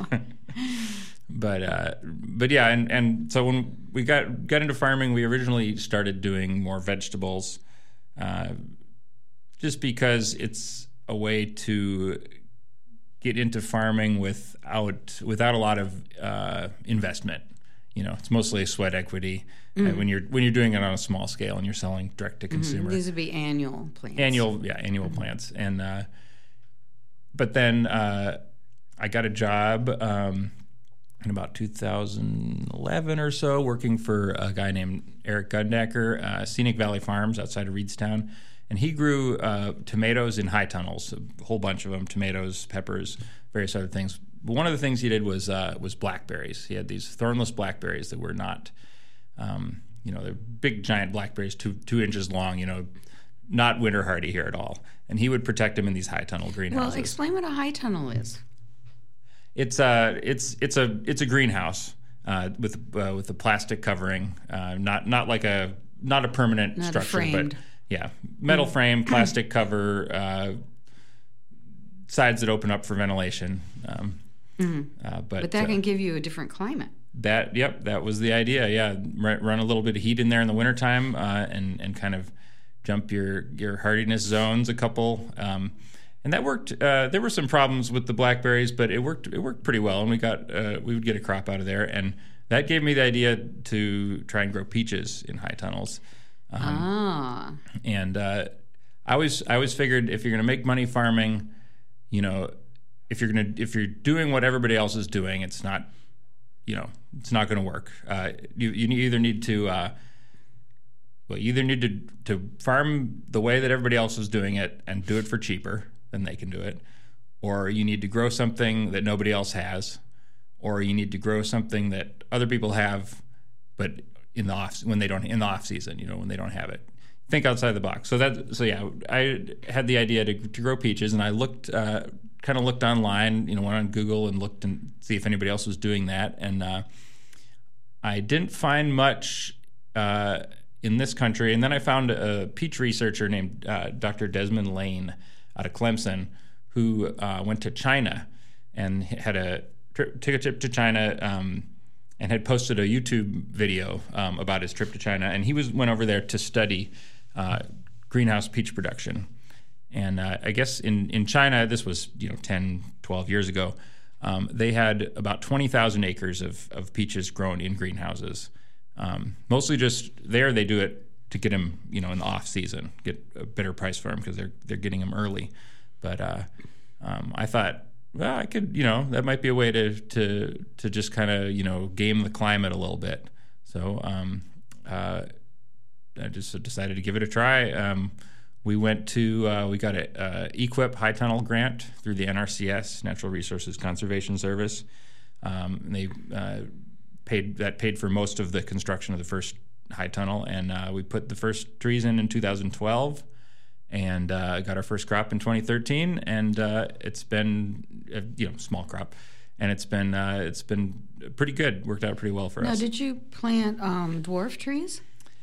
But uh, but yeah, and, and so when we got got into farming, we originally started doing more vegetables, uh, just because it's a way to get into farming without without a lot of uh, investment. You know, it's mostly sweat equity uh, when you're when you're doing it on a small scale and you're selling direct to consumer. These would be annual plants. Annual, yeah, annual plants, and uh, but then uh, I got a job. Um, in about two thousand eleven or so, working for a guy named Eric Gundacker, uh, Scenic Valley Farms outside of Reedstown. And he grew uh, tomatoes in high tunnels, a whole bunch of them, tomatoes, peppers, various other things. But one of the things he did was uh, was blackberries. He had these thornless blackberries that were not, um, you know, they're big, giant blackberries, two two inches long, you know, not winter hardy here at all. And he would protect them in these high tunnel greenhouses. Well, explain what a high tunnel is. It's a it's it's a it's a greenhouse uh, with uh, with a plastic covering, uh, not not like a not a permanent not structure, framed. but yeah, metal mm. frame, plastic cover, uh, sides that open up for ventilation. Um, mm-hmm. uh, but but that uh, can give you a different climate. That yep, that was the idea. Yeah, run a little bit of heat in there in the wintertime uh, and and kind of jump your your hardiness zones a couple. Um, And that worked. Uh, there were some problems with the blackberries, but it worked. It worked pretty well, and we got uh, we would get a crop out of there, and that gave me the idea to try and grow peaches in high tunnels. Um, ah. And uh, I always I always figured if you're going to make money farming, you know, if you're gonna if you're doing what everybody else is doing, it's not, you know, it's not going to work. Uh, you you either need to. Uh, well, you either need to to farm the way that everybody else is doing it and do it for cheaper than they can do it, or you need to grow something that nobody else has, or you need to grow something that other people have, but in the off when they don't in the off season, you know, when they don't have it. Think outside the box. So that so yeah, I had the idea to, to grow peaches, and I looked uh, kind of looked online, you know, went on Google and looked and see if anybody else was doing that, and uh, I didn't find much uh, in this country. And then I found a peach researcher named uh, Doctor Desmond Lane out of Clemson, who uh, went to China and had a trip, took a trip to China um, and had posted a YouTube video um, about his trip to China. And he was went over there to study uh, greenhouse peach production. And uh, I guess in, in China, this was you know ten, twelve years ago, um, they had about twenty thousand acres of, of peaches grown in greenhouses. Um, mostly just there, they do it to get them, you know, in the off season, get a better price for them because they're they're getting them early. But uh, um, I thought, well, I could, you know, that might be a way to to to just kind of, you know, game the climate a little bit. So um, uh, I just decided to give it a try. Um, we went to uh, we got a uh, E Q I P high tunnel grant through the N R C S, Natural Resources Conservation Service. Um, and they uh, paid that paid for most of the construction of the first high tunnel, and uh, we put the first trees in in two thousand twelve, and uh, got our first crop in twenty thirteen, and uh, it's been a, you know small crop, and it's been uh, it's been pretty good, worked out pretty well for now, us. Now, did you plant um, dwarf trees?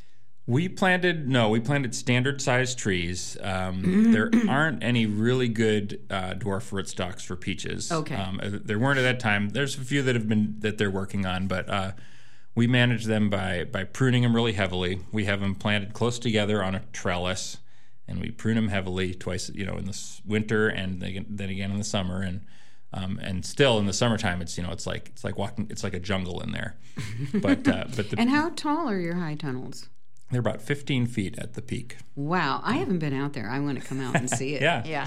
We planted no, we planted standard sized trees. Um, there aren't any really good uh, dwarf rootstocks for peaches. Okay, um, there weren't at that time. There's a few that have been that they're working on, but. Uh, We manage them by, by pruning them really heavily. We have them planted close together on a trellis, and we prune them heavily twice, you know, in the winter and then again in the summer. And um, and still in the summertime, it's you know, it's like it's like walking, it's like a jungle in there. But uh, but the, and how tall are your high tunnels? They're about fifteen feet at the peak. Wow, I haven't been out there. I want to come out and see it. yeah, yeah.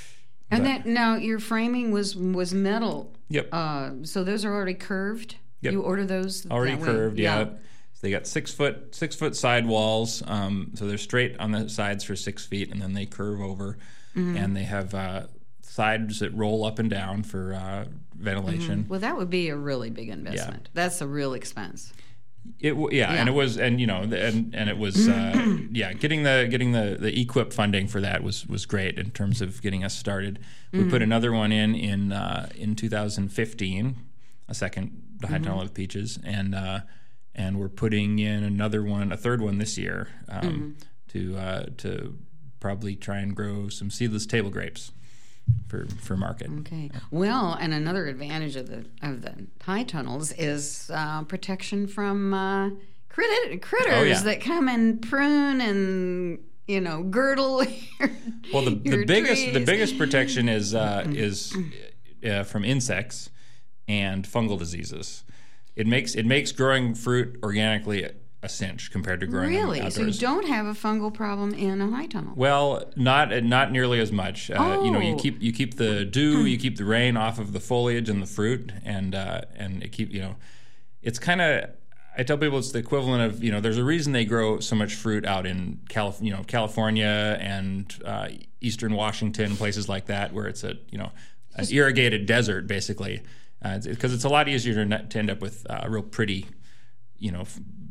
And but, that now your framing was was metal. Yep. Uh, so those are already curved. Yep. You order those already curved, yeah. yeah. So they got six foot six foot side walls, um, so they're straight on the sides for six feet, and then they curve over, mm-hmm. and they have uh, sides that roll up and down for uh, ventilation. Mm-hmm. Well, that would be a really big investment. Yeah. That's a real expense. It yeah, yeah, and it was, and you know, and and it was, uh, yeah, getting the getting the the E Q I P funding for that was was great in terms of getting us started. We mm-hmm. put another one in in uh, in two thousand fifteen, a second high mm-hmm. tunnel of peaches, and uh, and we're putting in another one, a third one this year, um, mm-hmm. to uh, to probably try and grow some seedless table grapes for for market. Okay. Well, and another advantage of the of the high tunnels is uh, protection from uh, crit- critters oh, yeah. that come and prune and you know girdle. Your, well, the, the biggest trees. the biggest protection is uh, is uh, from insects and fungal diseases. It makes it makes growing fruit organically a cinch compared to growing really? outdoors. So you don't have a fungal problem in a high tunnel? Well, not not nearly as much. Uh, oh. You know, you keep you keep the dew, you keep the rain off of the foliage and the fruit, and uh, and it keep you know, it's kind of. I tell people it's the equivalent of you know. There's a reason they grow so much fruit out in Calif- you know California and uh, Eastern Washington, places like that, where it's a you know an irrigated desert basically, because uh, it's, it's a lot easier to, to end up with uh, real pretty, you know.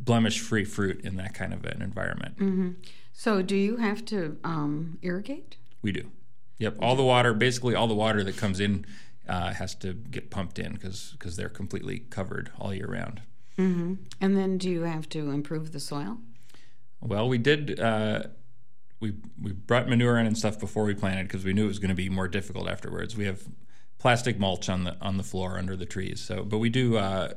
blemish-free fruit in that kind of an environment. Mm-hmm. So do you have to um, irrigate? We do. Yep. All the water, basically all the water that comes in uh, has to get pumped in because because they're completely covered all year round. Mm-hmm. And then do you have to improve the soil? Well, we did. Uh, we we brought manure in and stuff before we planted because we knew it was going to be more difficult afterwards. We have plastic mulch on the on the floor under the trees. So, but we do uh,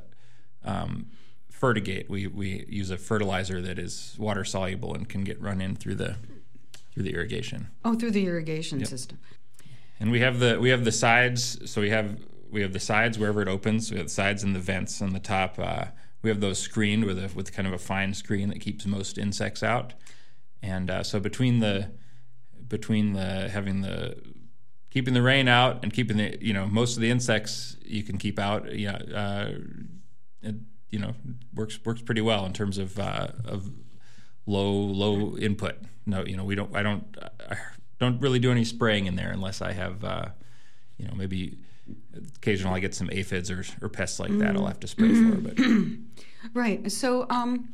um, fertigate. We we use a fertilizer that is water soluble and can get run in through the through the irrigation. Oh, through the irrigation Yep. system. And we have the we have the sides. So we have we have the sides wherever it opens. We have the sides and the vents on the top. Uh, we have those screened with a with kind of a fine screen that keeps most insects out. And uh, so between the between the having the keeping the rain out and keeping the you know most of the insects you can keep out, yeah, uh, it, you know works works pretty well in terms of uh, of low low input. No, you know we don't I don't I don't really do any spraying in there unless I have uh, you know maybe occasionally I get some aphids or or pests like that I'll have to spray for. But right. So um.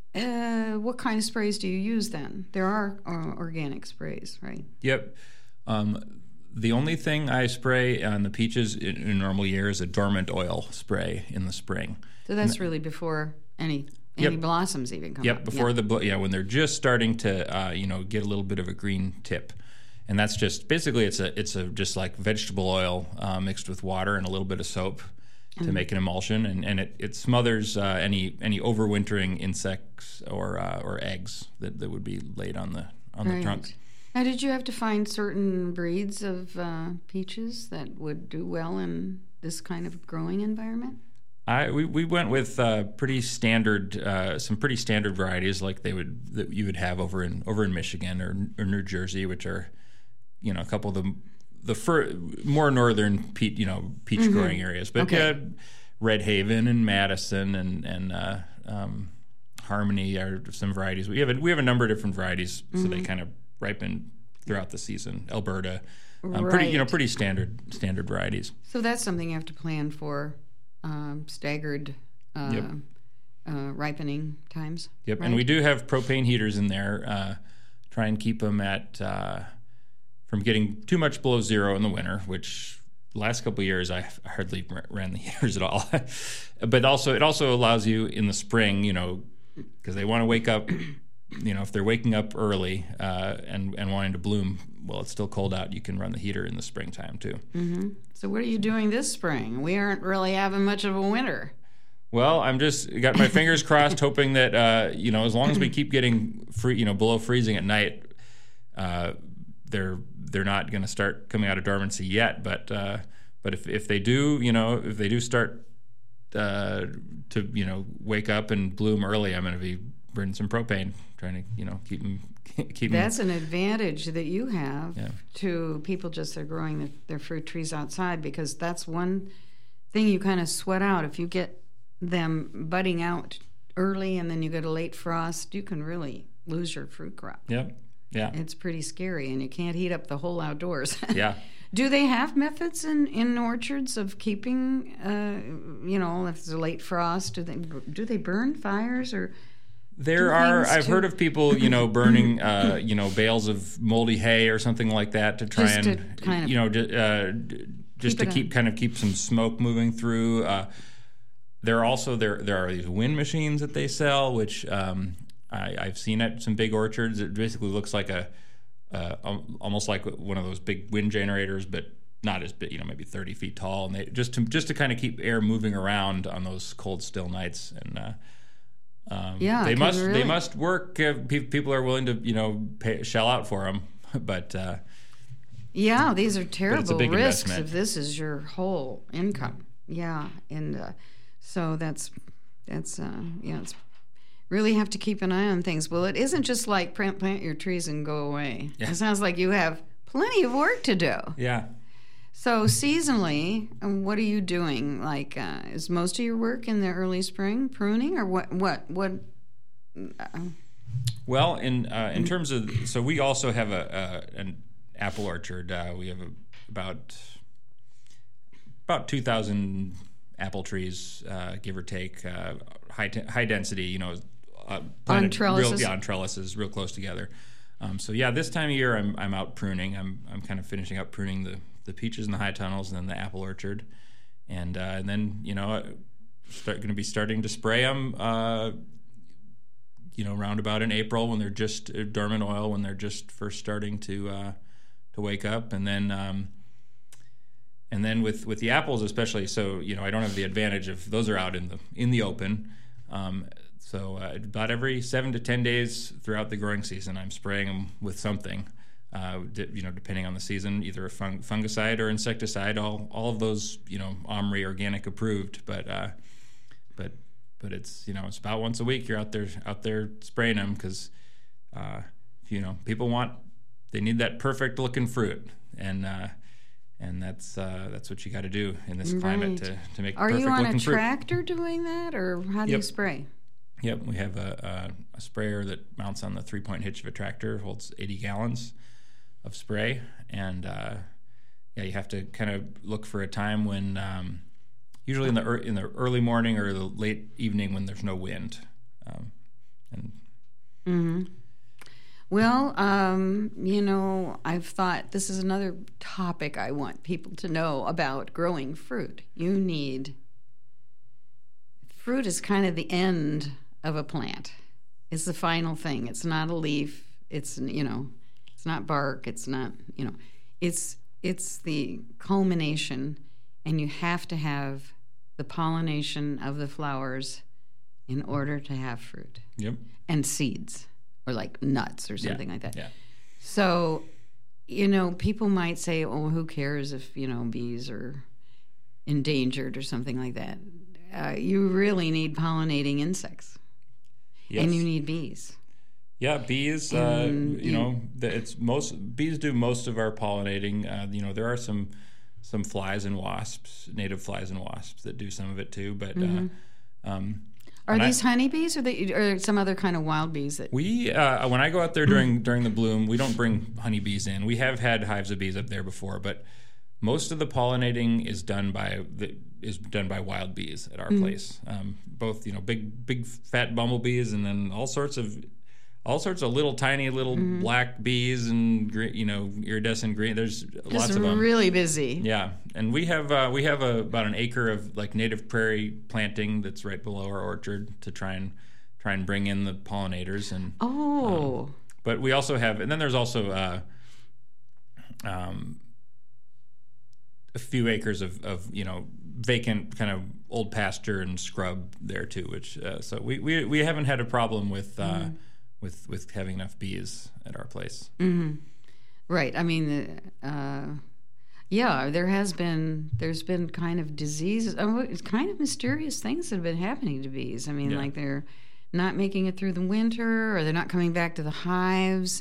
Uh, what kind of sprays do you use then? There are uh, organic sprays, right? Yep. Um, the only thing I spray on the peaches in, in a normal year is a dormant oil spray in the spring. So that's really before any any Yep. blossoms even come Yep. up. Before Yeah. the blo- yeah when they're just starting to uh, you know get a little bit of a green tip, and that's just basically it's a it's a just like vegetable oil uh, mixed with water and a little bit of soap to Mm-hmm. make an emulsion, and, and it, it smothers uh, any any overwintering insects or uh, or eggs that, that would be laid on the on the Right. trunk. Now, did you have to find certain breeds of uh, peaches that would do well in this kind of growing environment? I we, we went with uh, pretty standard uh, some pretty standard varieties like they would that you would have over in over in Michigan or, or New Jersey, which are you know a couple of the the fir- more northern peach you know peach Mm-hmm. growing areas, but Okay. uh, Red Haven and Madison and and uh, um, Harmony are some varieties. We have a, we have a number of different varieties, so Mm-hmm. they kind of ripen throughout the season. Alberta, um, pretty you know Right. pretty standard standard varieties. So that's something you have to plan for, um, staggered uh, Yep. uh, ripening times. Yep, right? and we do have propane heaters in there. Uh, try and keep them at uh, from getting too much below zero in the winter, which the last couple of years I hardly r- ran the heaters at all. But also, it also allows you in the spring, you know, because they want to wake up. You know, if they're waking up early uh, and and wanting to bloom, well, it's still cold out. You can run the heater in the springtime too. Mm-hmm. So what are you doing this spring? We aren't really having much of a winter. Well, I'm just got my fingers crossed, hoping that uh, you know, as long as we keep getting free, you know, below freezing at night, uh, they're they're not going to start coming out of dormancy yet. But uh, but if if they do, you know, if they do start uh, to you know wake up and bloom early, I'm going to be burning some propane, trying to you know keep them keep them. That's an advantage that you have Yeah. to people just that are growing their, their fruit trees outside, because that's one thing you kind of sweat out. If you get them budding out early and then you get a late frost, you can really lose your fruit crop. Yeah, yeah, It's pretty scary, and you can't heat up the whole outdoors. yeah. Do they have methods in, in orchards of keeping, uh, you know, if it's a late frost, do they do they burn fires or? There do are. things I've to- heard of people, you know, burning, uh, you know, bales of moldy hay or something like that to try Just to and, kind of you know, ju- uh, d- just keep to it keep on. kind of keep some smoke moving through. Uh, there are also there there are these wind machines that they sell, which um, I, I've seen at some big orchards. It basically looks like a uh, al- almost like one of those big wind generators, but not as big. You know, maybe thirty feet tall, and they just to just to kind of keep air moving around on those cold, still nights. And uh, um, Yeah, they 'cause must really- they must work. If pe- people are willing to you know pay, shell out for them, but. Uh, Yeah, these are terrible big risks investment. if this is your whole income. Yeah, and uh, so that's that's uh, yeah, it's really have to keep an eye on things. Well, it isn't just like plant plant your trees and go away. Yeah. It sounds like you have plenty of work to do. yeah. So seasonally, um, what are you doing? Like, uh, is most of your work in the early spring pruning, or what? What? What? Uh, Well, in uh, in terms of so we also have a, a an apple orchard. Uh, we have a, about about two thousand apple trees, uh, give or take. Uh, high t- high density, you know, uh, planted on trellises. Real, yeah, on trellises, real close together. Um, so yeah, this time of year I'm I'm out pruning. I'm I'm kind of finishing up pruning the, the peaches and the high tunnels and then the apple orchard, and uh, and then you know start going to be starting to spray them. Uh, you know, round about in April when they're just uh, dormant oil, when they're just first starting to uh, to wake up, and then um, and then with, with the apples especially. So you know, I don't have the advantage of those are out in the in the open. Um, so uh, about every seven to ten days throughout the growing season, I'm spraying them with something. Uh, d- you know, depending on the season, either a fung- fungicide or insecticide. All all of those, you know, Omri organic approved, but uh, but. But it's you know it's about once a week you're out there out there spraying them because uh, you know people want they need that perfect looking fruit and uh, and that's uh, that's what you got to do in this climate to, to make Are perfect you on looking a fruit. tractor doing that or how do Yep. you spray? Yep, we have a, a, a sprayer that mounts on the three point hitch of a tractor, holds eighty gallons of spray, and uh, yeah, you have to kind of look for a time when. Um, Usually in the er, in the early morning or the late evening when there's no wind, um, and Mm-hmm. Well, um, you know, I've thought this is another topic I want people to know about growing fruit. You need fruit is kind of the end of a plant. It's the final thing. It's not a leaf. It's you know, it's not bark. It's not you know, it's it's the culmination, and you have to have the pollination of the flowers in order to have fruit. Yep. And seeds or like nuts or something yeah. like that. Yeah. So, you know, people might say, oh, who cares if, you know, bees are endangered or something like that. Uh, you really need pollinating insects. Yes. And you need bees. Yeah, bees, uh, And you you- know, the, it's most bees do most of our pollinating. Uh, you know, there are some some flies and wasps, native flies and wasps that do some of it too. But Mm-hmm. uh, um, Are when I- these honeybees or, they, or some other kind of wild bees that... we uh, when I go out there during during the bloom, we don't bring honeybees in. We have had hives of bees up there before, but most of the pollinating is done by the, is done by wild bees at our place. Um, both you know big big fat bumblebees and then all sorts of all sorts of little tiny little black bees and gre- you know iridescent green. There's lots Just of them. really busy. Yeah, and we have uh, we have a, about an acre of like native prairie planting that's right below our orchard to try and try and bring in the pollinators and. Oh. Um, but we also have, and then there's also uh, um, a few acres of, of you know vacant kind of old pasture and scrub there too. Which uh, so we, we we haven't had a problem with uh, mm. with with having enough bees at our place. Mm-hmm. Right. I mean, uh, yeah, there has been there's been kind of diseases, oh, it's kind of mysterious things that have been happening to bees. I mean, Yeah. like they're not making it through the winter, or they're not coming back to the hives,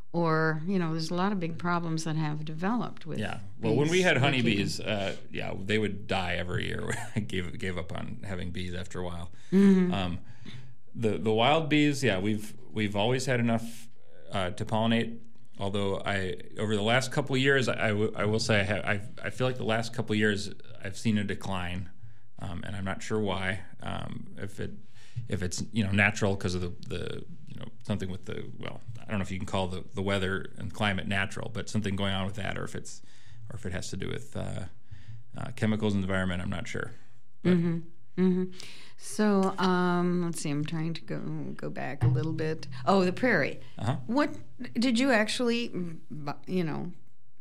or you know, there's a lot of big problems that have developed with. Yeah. Well, bees. when we had They keep honeybees, uh, yeah, they would die every year. I gave gave up on having bees after a while. Mm-hmm. Um, the the wild bees, yeah, we've we've always had enough uh, to pollinate. Although I over the last couple of years, I, I, w- I will say I, have, I I feel like the last couple of years I've seen a decline, um, and I'm not sure why. Um, if it if it's you know natural because of the, the you know something with the well I don't know if you can call the, the weather and climate natural, but something going on with that, or if it's or if it has to do with uh, uh, chemicals in the environment, I'm not sure. But, Mm-hmm. Mm-hmm. So um, let's see. I'm trying to go go back a little bit. Oh, the prairie. Uh-huh. What did you actually, bu- you know,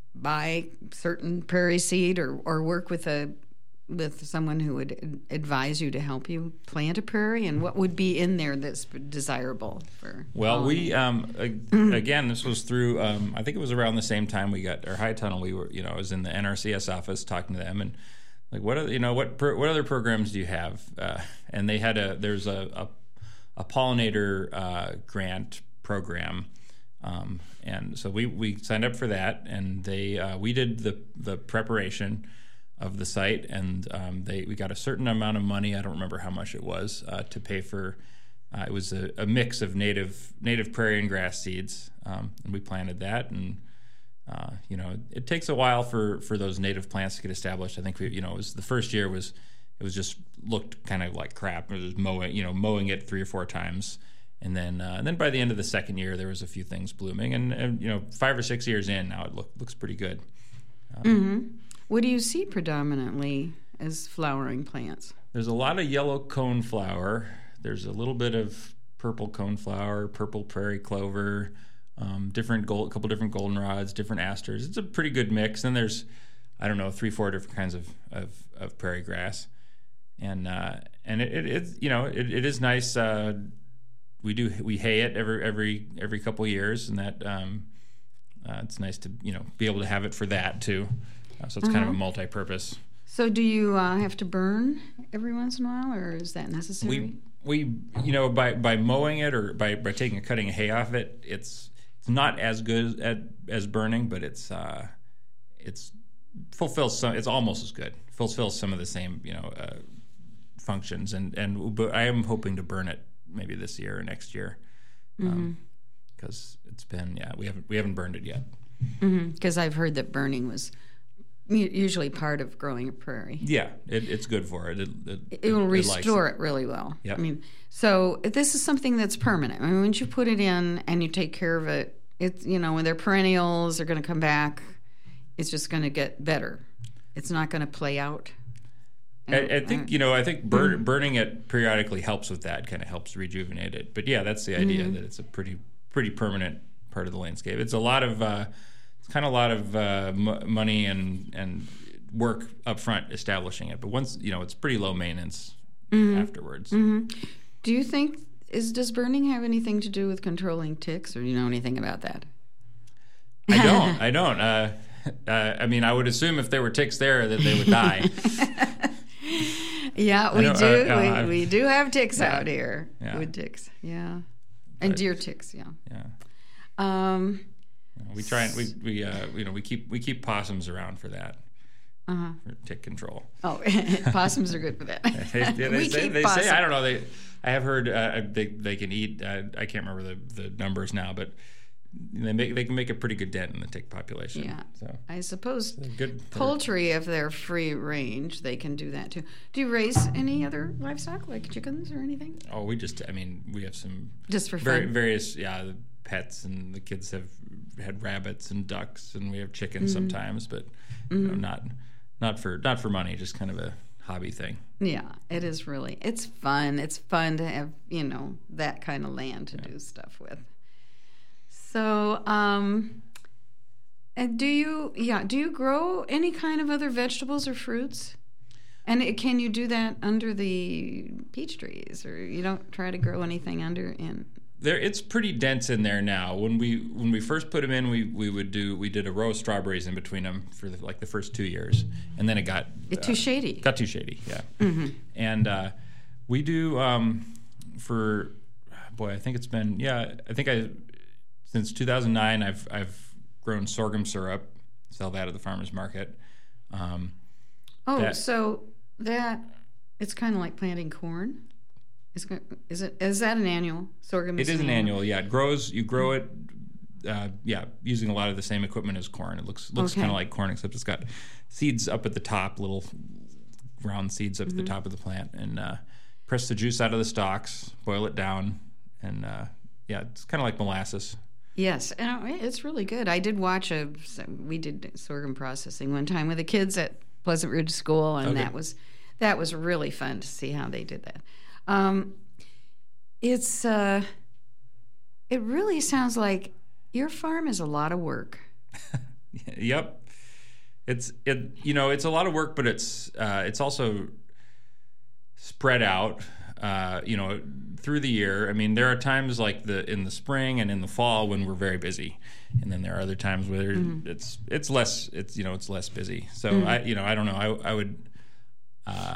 buy certain prairie seed, or, or work with a with someone who would ad- advise you to help you plant a prairie? And what would be in there that's desirable for? Well, we pollinating? um, ag- again, this was through. Um, I think it was around the same time we got our high tunnel. We were, you know, I was in the N R C S office talking to them, and like, what are you know, what pro- what other programs do you have? Uh, and they had a there's a a, a pollinator uh, grant program, um, and so we, we signed up for that, and they uh, we did the the preparation of the site, and um, they we got a certain amount of money. I don't remember how much it was uh, to pay for. Uh, it was a, a mix of native native prairie and grass seeds, um, and we planted that. And uh, you know, it takes a while for, for those native plants to get established. I think we, you know, it was the first year was it was just looked kind of like crap. It was mowing, you know, mowing it three or four times, And then, uh, and then by the end of the second year, there was a few things blooming, and, and you know, five or six years in now, it look, looks pretty good. Um, mm-hmm. What do you see predominantly as flowering plants? There's a lot of yellow coneflower. There's a little bit of purple coneflower, purple prairie clover, um, different gold, a couple different goldenrods, different asters. It's a pretty good mix. And there's, I don't know, three, four different kinds of of, of prairie grass, and uh, and it, it it's you know it, it is nice. Uh, we do we hay it every every every couple of years, and that um, uh, it's nice to you know be able to have it for that too. Uh, so it's uh-huh. kind of a multi-purpose. So do you uh, have to burn every once in a while, or is that necessary? We we you know by, by mowing it or by, by taking a cutting of hay off it, it's it's not as good at, as burning, but it's uh, it's fulfills some. It's almost as good. Fulfills some of the same you know uh, functions, and and but I am hoping to burn it maybe this year or next year, because um, mm-hmm. it's been yeah we haven't we haven't burned it yet. Because mm-hmm. I've heard that burning was usually part of growing a prairie. Yeah, it, it's good for it. It, it, it will it restore it. it really well. Yep. I mean, so this is something that's permanent. I mean, once you put it in and you take care of it, it's you know when they're perennials, they're going to come back. It's just going to get better. It's not going to play out. I, I think you know. I think bur- mm-hmm. burning it periodically helps with that. Kind of helps rejuvenate it. But yeah, that's the idea mm-hmm. that it's a pretty pretty permanent part of the landscape. It's a lot of. Uh, kind of a lot of uh, m- money and and work up front establishing it, but once you know it's pretty low maintenance mm-hmm. afterwards. Mm-hmm. Do you think is does burning have anything to do with controlling ticks, or do you know anything about that? I don't. I don't. Uh, uh, I mean, I would assume if there were ticks there that they would die. Yeah, we do. Uh, uh, we, we do have ticks yeah. out here. Yeah. Wood ticks. Yeah, and but, deer ticks. Yeah. Yeah. Um. We try and we we uh, you know we keep we keep possums around for that, uh-huh. for tick control. Oh, possums are good for that. they, they, we say, keep they possum. say I don't know they I have heard uh, they they can eat uh, I can't remember the, the numbers now, but they make they can make a pretty good dent in the tick population. Yeah, so I suppose good poultry, if they're free range, they can do that too. Do you raise any other livestock like chickens or anything? Oh, we just I mean we have some just for very, fun. various yeah pets, and the kids have had rabbits and ducks, and we have chickens mm-hmm. sometimes, but mm-hmm. you know, not not for not for money, just kind of a hobby thing. Yeah, it is really. It's fun. It's fun to have you know that kind of land to yeah. do stuff with. So, um, and do you yeah do you grow any kind of other vegetables or fruits? And it, can you do that under the peach trees, or you don't try to grow anything under in? There, it's pretty dense in there now. When we when we first put them in, we, we would do we did a row of strawberries in between them for the, like the first two years, and then it got it uh, too shady. Got too shady, yeah. Mm-hmm. And uh, we do um, for boy, I think it's been yeah, I think I since two thousand nine I've I've grown sorghum syrup, sell that at the farmers market. Um, oh, that, so that it's kind of like planting corn. Is, is it is that an annual sorghum? It is an annual. annual, yeah. It grows. You grow it, uh, yeah, using a lot of the same equipment as corn. It looks looks okay. kind of like corn, except it's got seeds up at the top, little round seeds up mm-hmm. at the top of the plant, and uh, press the juice out of the stalks, boil it down, and uh, yeah, it's kind of like molasses. Yes, it's really good. I did watch a. We did sorghum processing one time with the kids at Pleasant Ridge School, and okay. that was that was really fun to see how they did that. Um, it's uh, it really sounds like your farm is a lot of work. Yep, it's it. You know, it's a lot of work, but it's uh, it's also spread out. Uh, you know, through the year. I mean, there are times like the in the spring and in the fall when we're very busy, and then there are other times where mm-hmm. it's it's less. It's you know it's less busy. So mm-hmm. I you know I don't know. I I would. Uh,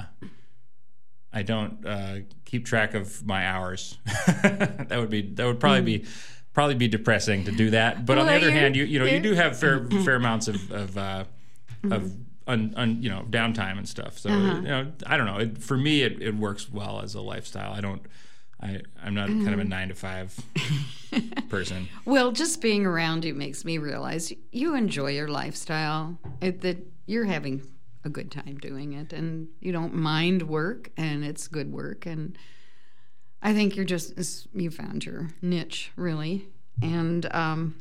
I don't uh, keep track of my hours. that would be that would probably mm. be probably be depressing to do that. But well, on the other hand, you you know you do have fair fair amounts of of uh, mm-hmm. of un, un, you know downtime and stuff. So uh-huh. you know I don't know. It, for me, it, it works well as a lifestyle. I don't. I I'm not mm. kind of a nine to five person. Well, just being around you makes me realize you enjoy your lifestyle. It, that you're having a good time doing it, and you don't mind work, and it's good work, and I think you're just, you found your niche, really. And um,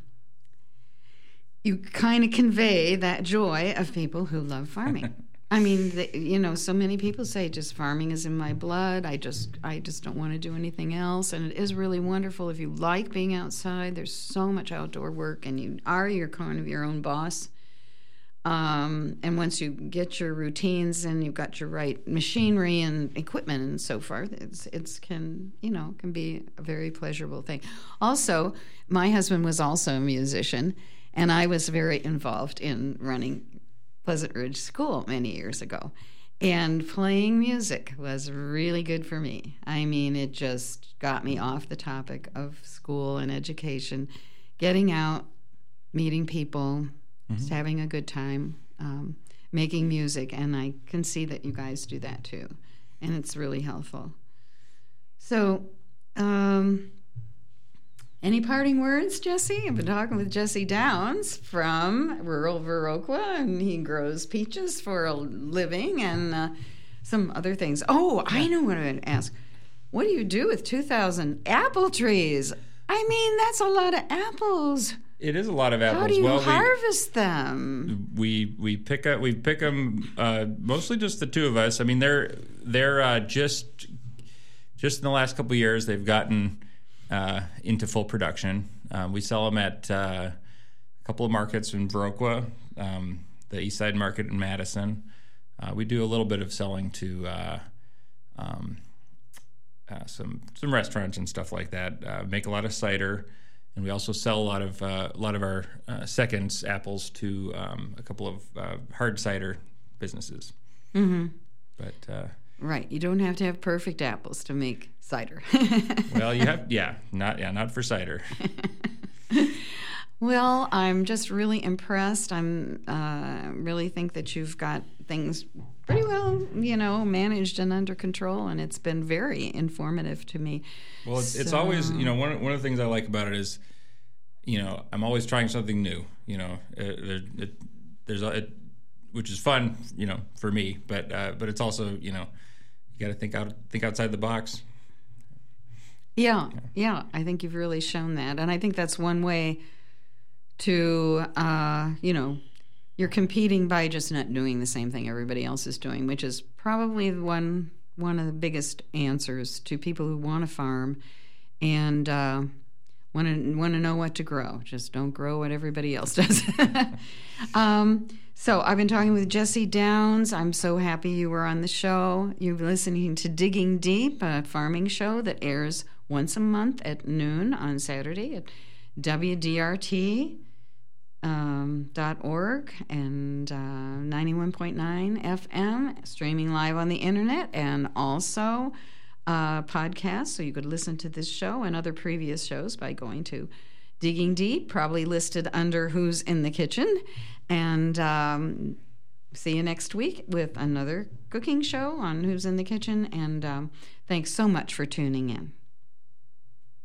you kind of convey that joy of people who love farming. I mean, the, you know, so many people say just farming is in my blood. I just, I just don't want to do anything else. And it is really wonderful if you like being outside. There's so much outdoor work, and you are your kind of your own boss. Um, and once you get your routines and you've got your right machinery and equipment and so forth, it's it's can you know can be a very pleasurable thing. Also, my husband was also a musician, and I was very involved in running Pleasant Ridge School many years ago. And playing music was really good for me. I mean, it just got me off the topic of school and education, getting out, meeting people, mm-hmm. just having a good time, um, making music. And I can see that you guys do that too. And it's really helpful. So, um, any parting words, Jesse? I've been talking with Jesse Downs from rural Viroqua, and he grows peaches for a living and uh, some other things. Oh, I know what I'm going to ask. What do you do with two thousand apple trees? I mean, that's a lot of apples. It is a lot of apples. How do you well, harvest we, them? We we pick up we pick them uh, mostly just the two of us. I mean, they're they're uh, just just in the last couple of years they've gotten Uh, into full production. Um, we sell them at uh, a couple of markets in Viroqua, um, the East Side Market in Madison. Uh, we do a little bit of selling to uh, um, uh, some some restaurants and stuff like that. Uh, make a lot of cider, and we also sell a lot of uh, a lot of our uh, seconds apples to um, a couple of uh, hard cider businesses. Mm-hmm. But uh, right, you don't have to have perfect apples to make cider. Well, you have, yeah, not yeah, not for cider. Well, I'm just really impressed. I'm uh, really think that you've got things pretty well, you know, managed and under control, and it's been very informative to me. Well, it's, so, it's always, you know, one one of the things I like about it is, you know, I'm always trying something new. You know, it, it, it, there's a, it, which is fun, you know, for me, but uh, but it's also, you know, you got to think out think outside the box. Yeah, yeah, I think you've really shown that. And I think that's one way to, uh, you know, you're competing by just not doing the same thing everybody else is doing, which is probably one one of the biggest answers to people who want to farm and uh, want to want to know what to grow. Just don't grow what everybody else does. um, so I've been talking with Jesse Downs. I'm so happy you were on the show. You're listening to Digging Deep, a farming show that airs once a month at noon on Saturday at W D R T um, dot org and uh, ninety-one point nine F M, streaming live on the internet, and also uh, podcast. So you could listen to this show and other previous shows by going to Digging Deep, probably listed under Who's in the Kitchen. And um, see you next week with another cooking show on Who's in the Kitchen. And um, thanks so much for tuning in.